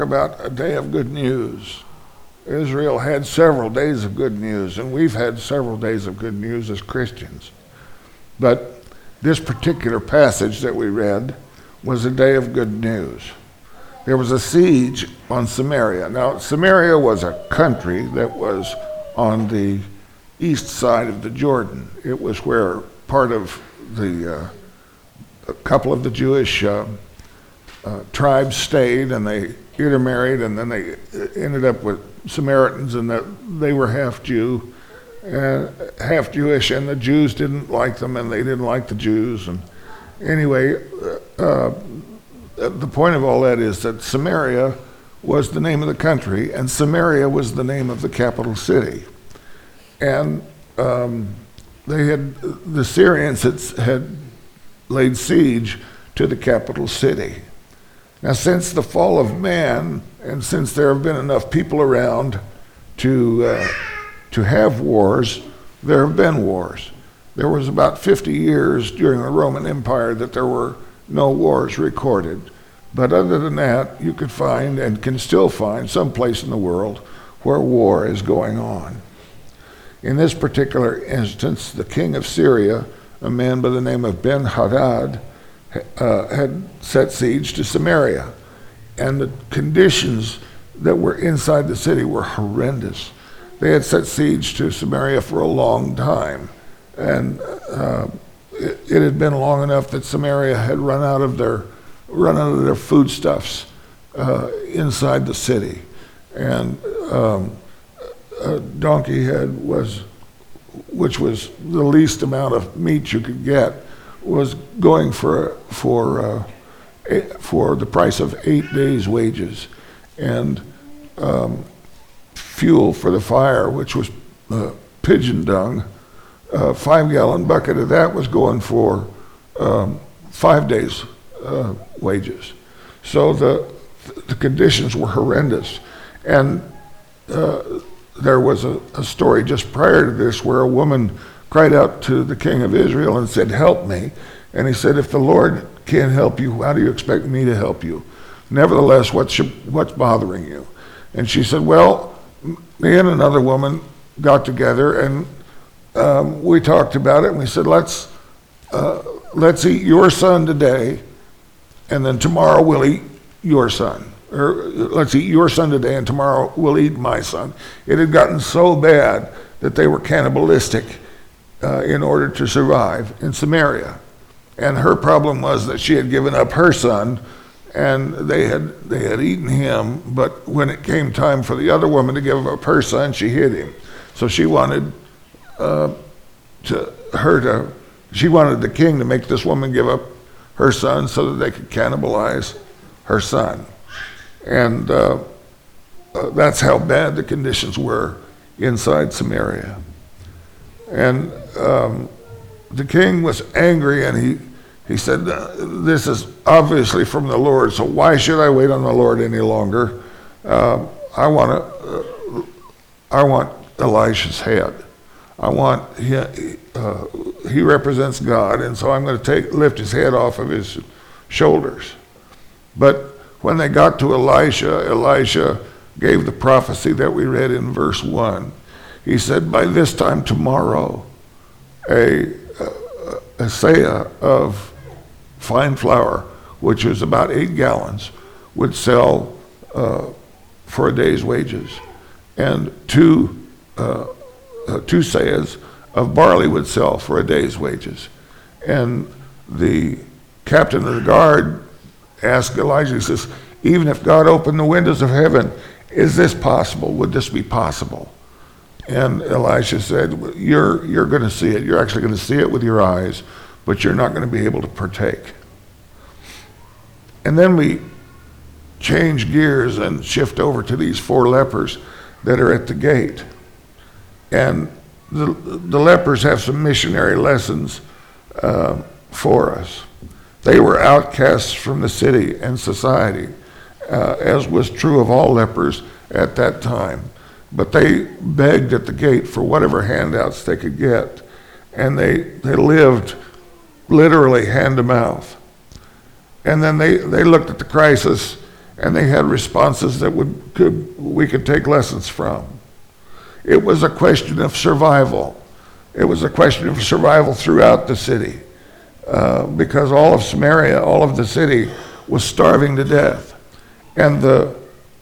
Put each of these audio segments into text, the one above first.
about a day of good news. Israel had several days of good news, and we've had several days of good news as Christians. But this particular passage that we read was a day of good news. There was a siege on Samaria. Now, Samaria was a country that was on the east side of the Jordan. It was where part of a couple of the Jewish tribes stayed, and they intermarried, and then they ended up with Samaritans, and that they were half Jew and half Jewish, and the Jews didn't like them, and they didn't like the Jews. And anyway, the point of all that is that Samaria was the name of the country, and Samaria was the name of the capital city. And the Syrians had laid siege to the capital city. Now, since the fall of man, and since there have been enough people around to have wars, there have been wars. There was about 50 years during the Roman Empire that there were no wars recorded. But other than that, you could find, and can still find, some place in the world where war is going on. In this particular instance, the king of Syria, a man by the name of Ben-Hadad, had set siege to Samaria. And the conditions that were inside the city were horrendous. They had set siege to Samaria for a long time. And it had been long enough that Samaria had run out of their foodstuffs inside the city. And a donkey head which was the least amount of meat you could get, was going for the price of 8 days' wages, and fuel for the fire, which was pigeon dung. A 5-gallon bucket of that was going for 5 days' wages. So the conditions were horrendous. And there was a story just prior to this where a woman cried out to the king of Israel and said, "Help me." And he said, "If the Lord can't help you, how do you expect me to help you? Nevertheless, what's bothering you?" And she said, "Well, me and another woman got together, and we talked about it, and we said, let's eat your son today, and then tomorrow we'll eat your son. Or let's eat your son today, and tomorrow we'll eat my son." It had gotten so bad that they were cannibalistic in order to survive in Samaria. And her problem was that she had given up her son, and they had eaten him, but when it came time for the other woman to give up her son, she hid him. So she wanted she wanted the king to make this woman give up her son so that they could cannibalize her son. And that's how bad the conditions were inside Samaria. And the king was angry, and he said, "This is obviously from the Lord, so why should I wait on the Lord any longer? I want Elisha's head. He represents God, and so I'm going to lift his head off of his shoulders." But when they got to Elisha gave the prophecy that we read in verse 1. He said, "By this time tomorrow, a seah of fine flour, which is about 8 gallons, would sell for a day's wages, and two seahs of barley would sell for a day's wages." And the captain of the guard asked Elijah, he says, "Even if God opened the windows of heaven, is this possible? Would this be possible?" And Elisha said, you're going to see it. You're actually going to see it with your eyes, but you're not going to be able to partake. And then we change gears and shift over to these 4 lepers that are at the gate. And the lepers have some missionary lessons for us. They were outcasts from the city and society, as was true of all lepers at that time. But they begged at the gate for whatever handouts they could get, and they lived literally hand to mouth. And then they looked at the crisis and they had responses that we could take lessons from. It was a question of survival. It was a question of survival throughout the city, because all of Samaria, all of the city, was starving to death. And the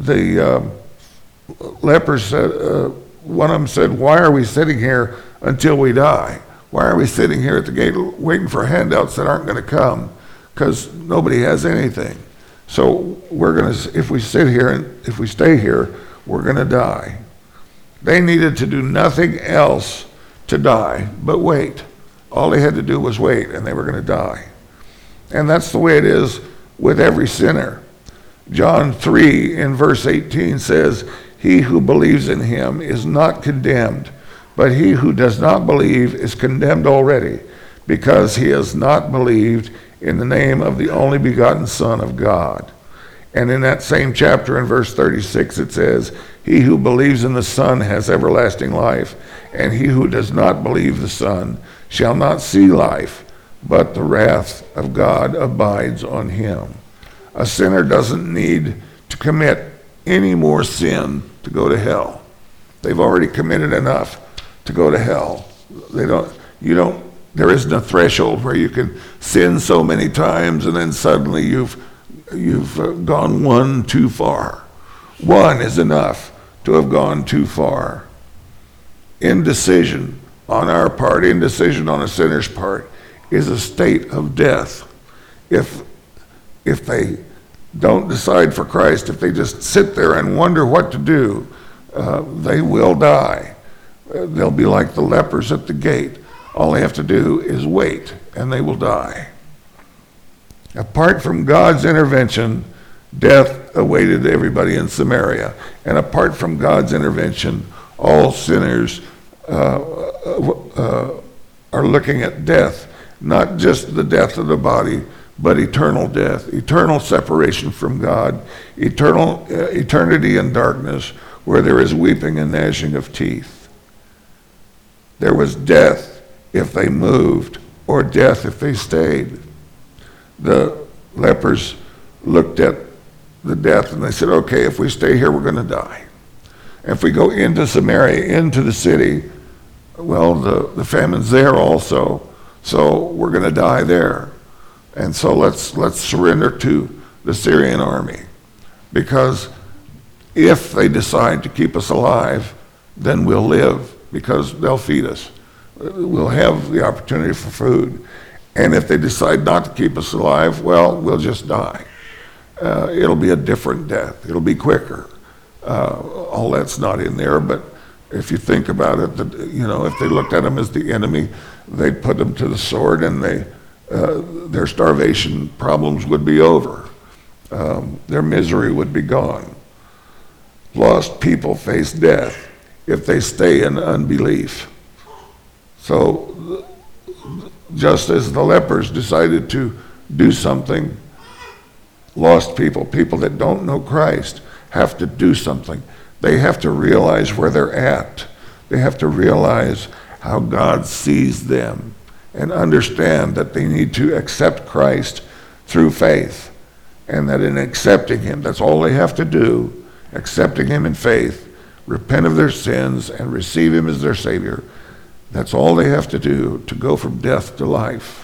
lepers said, one of them said, "Why are we sitting here until we die? Why are we sitting here at the gate waiting for handouts that aren't going to come? Because nobody has anything. So if we sit here and if we stay here, we're going to die." They needed to do nothing else to die but wait. All they had to do was wait, and they were going to die. And that's the way it is with every sinner. John 3 in verse 18 says, "He who believes in him is not condemned, but he who does not believe is condemned already, because he has not believed in the name of the only begotten Son of God." And in that same chapter in verse 36 it says, "He who believes in the Son has everlasting life, and he who does not believe the Son shall not see life, but the wrath of God abides on him." A sinner doesn't need to commit any more sin to go to hell. They've already committed enough to go to hell. There isn't a threshold where you can sin so many times and then suddenly you've gone one too far. One is enough to have gone too far. Indecision on our part, indecision on a sinner's part, is a state of death. If they don't decide for Christ, if they just sit there and wonder what to do, they will die. They'll be like the lepers at the gate. All they have to do is wait, and they will die. Apart from God's intervention, death awaited everybody in Samaria. And apart from God's intervention, all sinners are looking at death, not just the death of the body, but eternal death, eternal separation from God, eternity in darkness, where there is weeping and gnashing of teeth. There was death if they moved, or death if they stayed. The lepers looked at the death and they said, "Okay, if we stay here, we're going to die. If we go into Samaria, into the city, well, the famine's there also, so we're going to die there. And so let's surrender to the Syrian army, because if they decide to keep us alive, then we'll live, because they'll feed us. We'll have the opportunity for food. And if they decide not to keep us alive, well, we'll just die. It'll be a different death. It'll be quicker." All that's not in there, but if you think about it, if they looked at them as the enemy, they'd put them to the sword, and their starvation problems would be over. Their misery would be gone. Lost people face death if they stay in unbelief. So just as the lepers decided to do something, lost people that don't know Christ, have to do something. They have to realize where they're at. They have to realize how God sees them and understand that they need to accept Christ through faith, and that in accepting him, that's all they have to do, accepting him in faith, repent of their sins, and receive him as their Savior. That's all they have to do to go from death to life.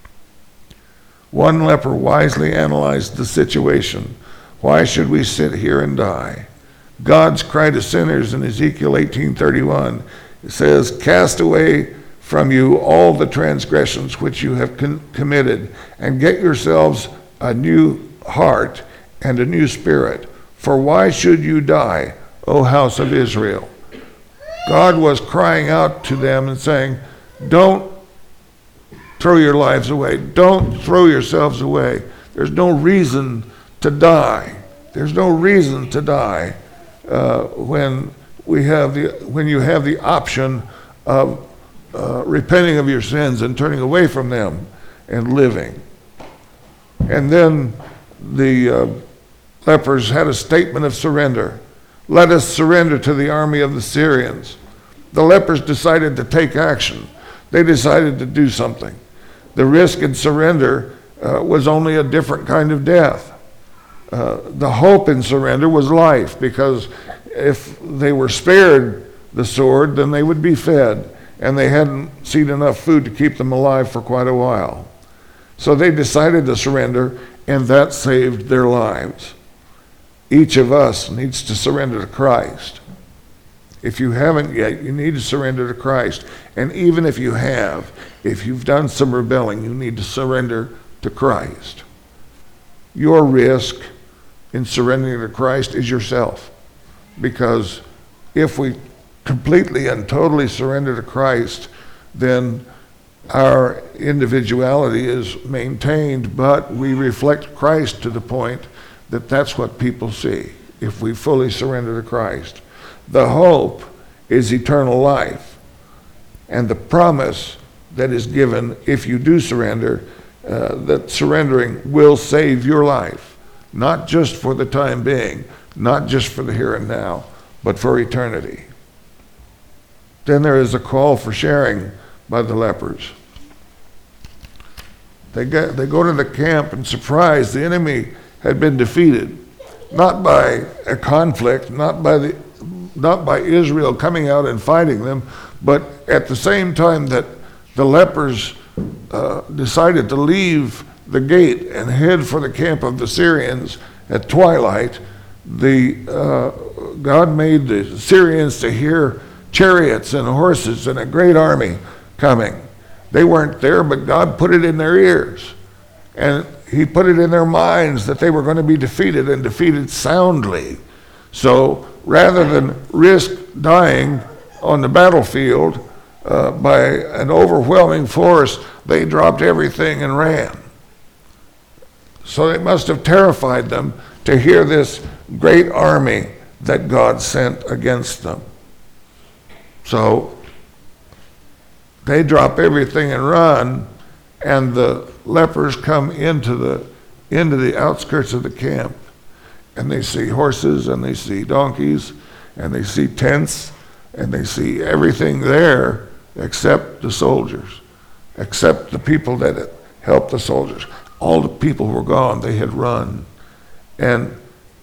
One leper wisely analyzed the situation. "Why should we sit here and die?" God's cry to sinners in Ezekiel 18:31, it says, "Cast away from you all the transgressions which you have committed, and get yourselves a new heart and a new spirit. For why should you die, O house of Israel?" God was crying out to them and saying, "Don't throw your lives away. Don't throw yourselves away. There's no reason to die. There's no reason to die when you have the option of repenting of your sins and turning away from them and living." And then the lepers had a statement of surrender. "Let us surrender to the army of the Syrians." The lepers decided to take action. They decided to do something. The risk in surrender was only a different kind of death. the hope in surrender was life, because if they were spared the sword, then they would be fed, and they hadn't seen enough food to keep them alive for quite a while. So they decided to surrender, and that saved their lives. Each of us needs to surrender to Christ. If you haven't yet, you need to surrender to Christ. And even if you have, if you've done some rebelling, you need to surrender to Christ. Your risk in surrendering to Christ is yourself. Because if we completely and totally surrender to Christ, then our individuality is maintained, but we reflect Christ to the point that that's what people see if we fully surrender to Christ. The hope is eternal life, and the promise that is given if you do surrender, that surrendering will save your life, not just for the time being, not just for the here and now, but for eternity. Then there is a call for sharing by the lepers. They go to the camp, and surprise, the enemy had been defeated, not by a conflict, not by Israel coming out and fighting them, but at the same time that the lepers decided to leave the gate and head for the camp of the Syrians at twilight, God made the Syrians to hear chariots and horses and a great army coming. They weren't there, but God put it in their ears. And he put it in their minds that they were going to be defeated, and defeated soundly. So rather than risk dying on the battlefield by an overwhelming force, they dropped everything and ran. So it must have terrified them to hear this great army that God sent against them. So they drop everything and run, and the lepers come into the outskirts of the camp, and they see horses, and they see donkeys, and they see tents, and they see everything there except the soldiers, except the people that had helped the soldiers. All the people were gone. They had run. And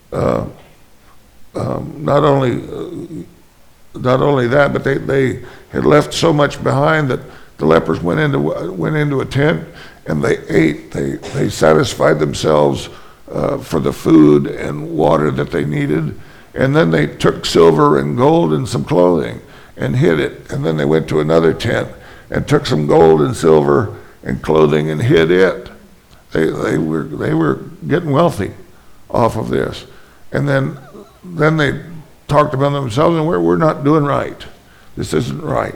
not only that, but they had left so much behind that the lepers went into a tent, and they ate. They satisfied themselves for the food and water that they needed, and then they took silver and gold and some clothing and hid it, and then they went to another tent and took some gold and silver and clothing and hid it. They were getting wealthy off of this, and then they talked about themselves, and we're not doing right. This isn't right.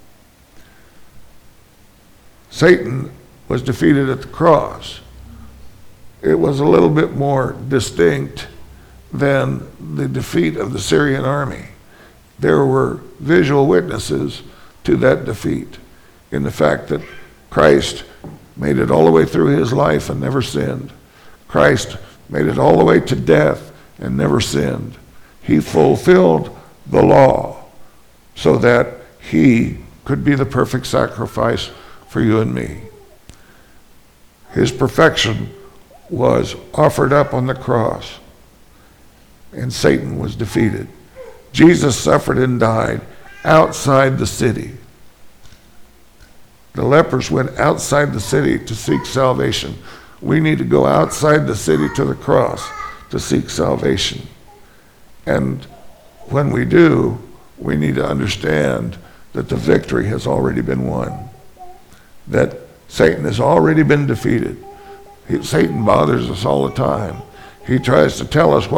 Satan was defeated at the cross. It was a little bit more distinct than the defeat of the Syrian army. There were visual witnesses to that defeat in the fact that Christ made it all the way through his life and never sinned. Christ made it all the way to death and never sinned. He fulfilled the law so that he could be the perfect sacrifice for you and me. His perfection was offered up on the cross, and Satan was defeated. Jesus suffered and died outside the city. The lepers went outside the city to seek salvation. We need to go outside the city to the cross to seek salvation. And when we do, we need to understand that the victory has already been won, that Satan has already been defeated. Satan bothers us all the time. He tries to tell us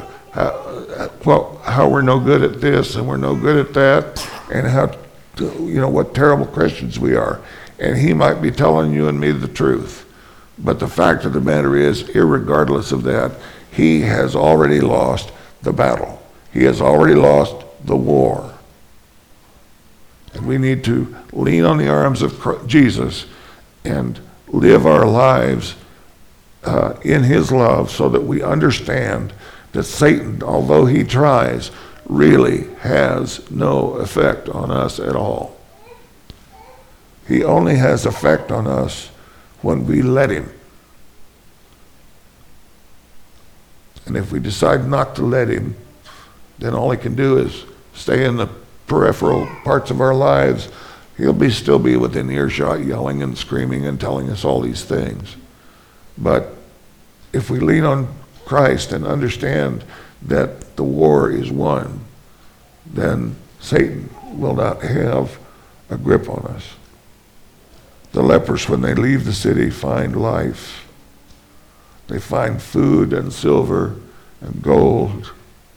how we're no good at this and we're no good at that, and what terrible Christians we are. And he might be telling you and me the truth. But the fact of the matter is, irregardless of that, he has already lost the battle. He has already lost the war. And we need to lean on the arms of Jesus and live our lives in his love, so that we understand that Satan, although he tries, really has no effect on us at all. He only has effect on us when we let him. And if we decide not to let him, then all he can do is stay in the peripheral parts of our lives. He'll still be within earshot, yelling and screaming and telling us all these things. But if we lean on Christ and understand that the war is won, then Satan will not have a grip on us. The lepers, when they leave the city, find life. They find food and silver and gold.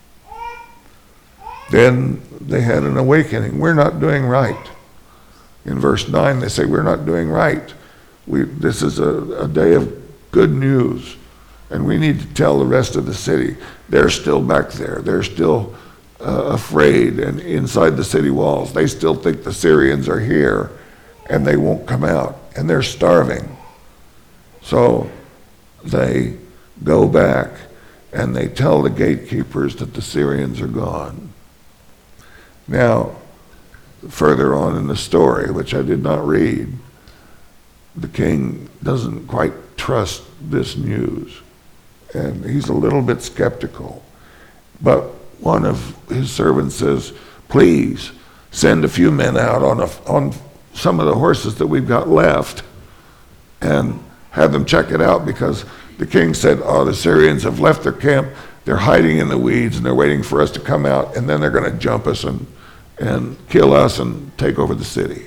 Then they had an awakening. We're not doing right. In verse 9, they say, we're not doing right. This is a day of good news, and we need to tell the rest of the city. They're still back there. They're still afraid, and inside the city walls, they still think the Syrians are here, and they won't come out, and they're starving. So they go back, and they tell the gatekeepers that the Syrians are gone. Now, further on in the story, which I did not read, the king doesn't quite trust this news, and he's a little bit skeptical. But one of his servants says, please send a few men out on some of the horses that we've got left and have them check it out, because the king said, the Syrians have left their camp, they're hiding in the weeds, and they're waiting for us to come out, and then they're going to jump us and kill us and take over the city.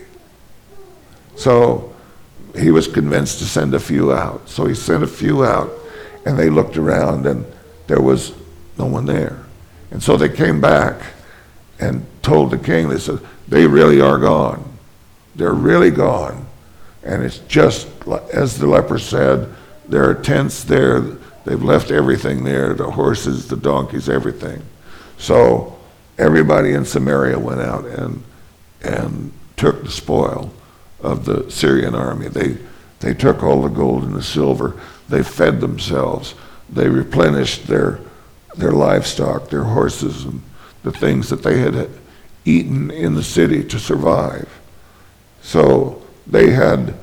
So he was convinced to send a few out. So he sent a few out, and they looked around, and there was no one there. And so they came back and told the king, they said, they really are gone. They're really gone. And it's just as the leper said, there are tents there. They've left everything there, the horses, the donkeys, everything. So everybody in Samaria went out and took the spoil of the Syrian army. They took all the gold and the silver. They fed themselves. They replenished their livestock, their horses, and the things that they had eaten in the city to survive. So they had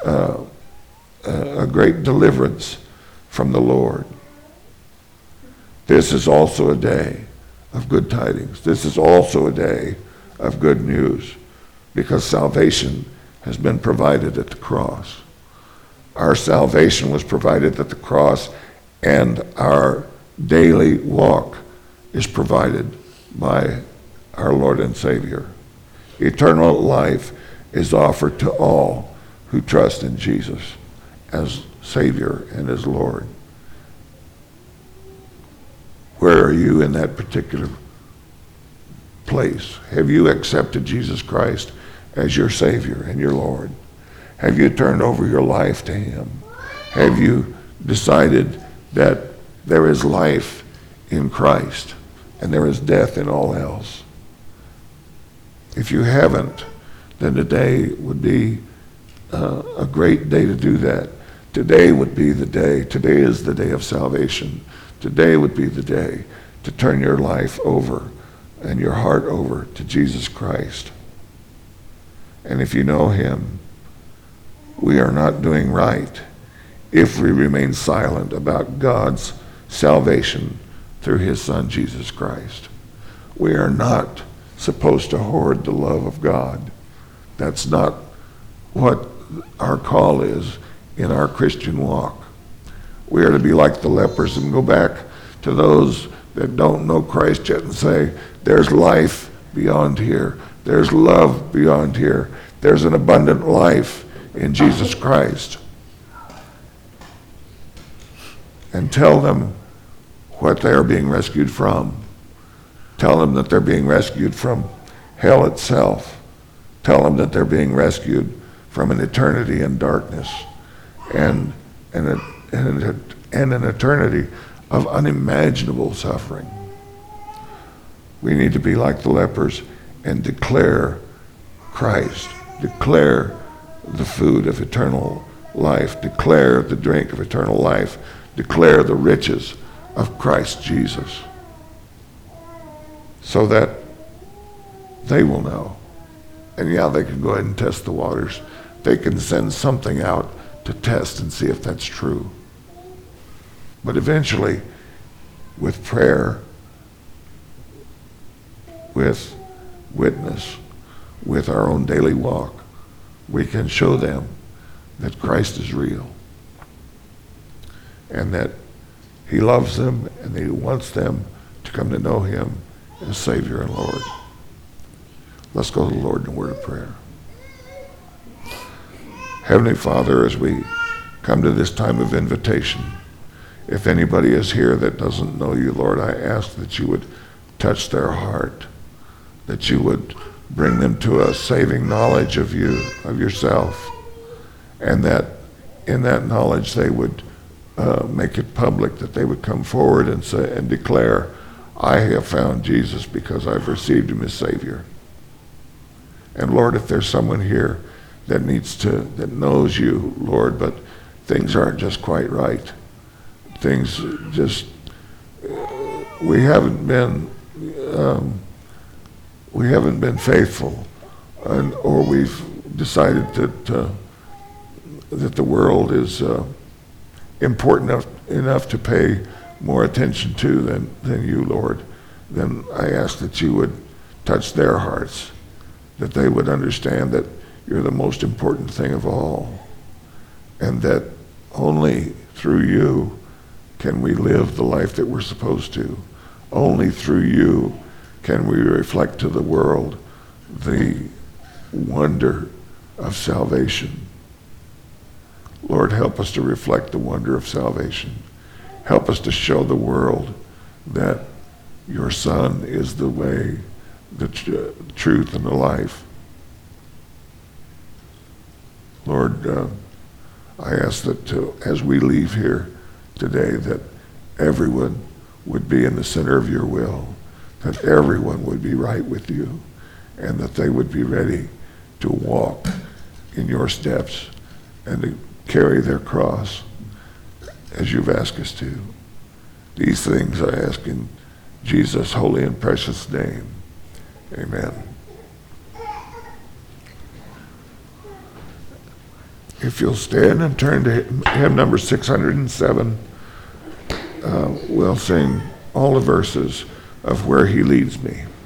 a great deliverance from the Lord. This is also a day of good tidings. This is also a day of good news, because salvation has been provided at the cross. Our salvation was provided at the cross, and our daily walk is provided by our Lord and Savior. Eternal life is offered to all who trust in Jesus as Savior and as Lord. Where are you in that particular place? Have you accepted Jesus Christ as your Savior and your Lord? Have you turned over your life to Him? Have you decided that there is life in Christ and there is death in all else? If you haven't, then today would be a great day to do that. Today would be the day. Today is the day of salvation. Today would be the day to turn your life over and your heart over to Jesus Christ. And if you know Him, we are not doing right if we remain silent about God's salvation through His Son, Jesus Christ. We are not supposed to hoard the love of God. That's not what our call is in our Christian walk. We are to be like the lepers and go back to those that don't know Christ yet and say, there's life beyond here. There's love beyond here. There's an abundant life in Jesus Christ. And tell them what they are being rescued from. Tell them that they're being rescued from hell itself. Tell them that they're being rescued from an eternity in darkness and an eternity of unimaginable suffering. We need to be like the lepers and declare Christ, declare the food of eternal life, declare the drink of eternal life, declare the riches of Christ Jesus, so that they will know. And yeah, they can go ahead and test the waters. They can send something out to test and see if that's true. But eventually, with prayer, with witness, with our own daily walk, we can show them that Christ is real and that he loves them and that he wants them to come to know him as Savior and Lord. Let's go to the Lord in a word of prayer. Heavenly Father, as we come to this time of invitation, if anybody is here that doesn't know you, Lord, I ask that you would touch their heart, that you would bring them to a saving knowledge of you, of yourself, and that in that knowledge they would make it public, that they would come forward and say and declare, I have found Jesus because I've received him as Savior. And Lord, if there's someone here that knows you, Lord, but things aren't just quite right, things just, we haven't been faithful, or we've decided that the world is important enough to pay more attention to than you, Lord, then I ask that you would touch their hearts, that they would understand that you're the most important thing of all, and that only through you can we live the life that we're supposed to. Only through you can we reflect to the world the wonder of salvation. Lord, help us to reflect the wonder of salvation. Help us to show the world that your Son is the way, the truth, and the life. Lord, I ask that as we leave here today, that everyone would be in the center of your will, that everyone would be right with you, and that they would be ready to walk in your steps and to carry their cross as you've asked us to. These things I ask in Jesus' holy and precious name. Amen. If you'll stand and turn to hymn number 607, we'll sing all the verses of Where He Leads Me.